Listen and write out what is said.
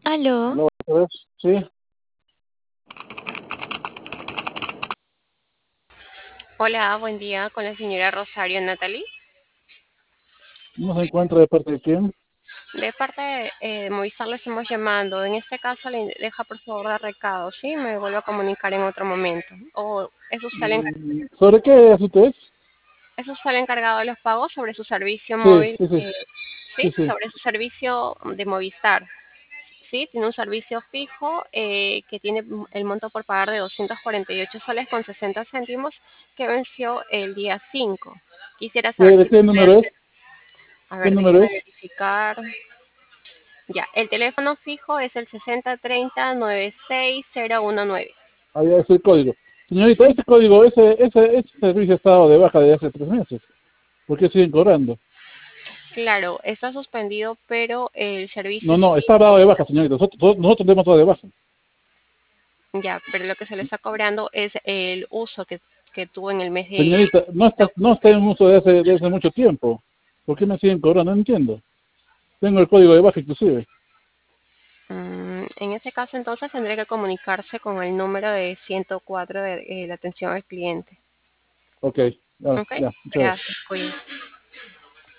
Aló, Aló, ¿otra vez? Sí, Hola, buen día con la señora Rosario Natalie. no se encuentra de parte de quién. De parte de Movistar le estamos llamando. En este caso le deja por favor dar recado, ¿sí? Me vuelvo a comunicar en otro momento. O ¿Sobre qué asunto es? es usted el encargado de los pagos sobre su servicio Sí, móvil, sí, sí, ¿sí? sí, sí. Sobre su servicio de Movistar. Sí, tiene un servicio fijo que tiene el monto por pagar de 248 soles con 60 céntimos que venció el día 5. Quisiera saber ¿De si qué número es? a ¿Qué ver, número déjeme es? verificar. Ya, el teléfono fijo es el 6030-96019. Ahí es el código. Señorita, ese código, ese servicio ha estado de baja desde hace 3 meses. ¿Por qué siguen cobrando? Claro, está suspendido, pero el servicio No, no, está dado de baja, señorita. Nosotros le hemos dado de baja. ya, pero lo que se le está cobrando es el uso que tuvo en el mes Señorita, de no está octubre. en uso de hace mucho tiempo. ¿Por qué me siguen cobrando? No entiendo. Tengo el código de baja inclusive. En ese caso, entonces, tendría que comunicarse con el número de 104 de la atención al cliente. Ok, ya, ¿Ok? ya, muchas gracias. Gracias, cuídese.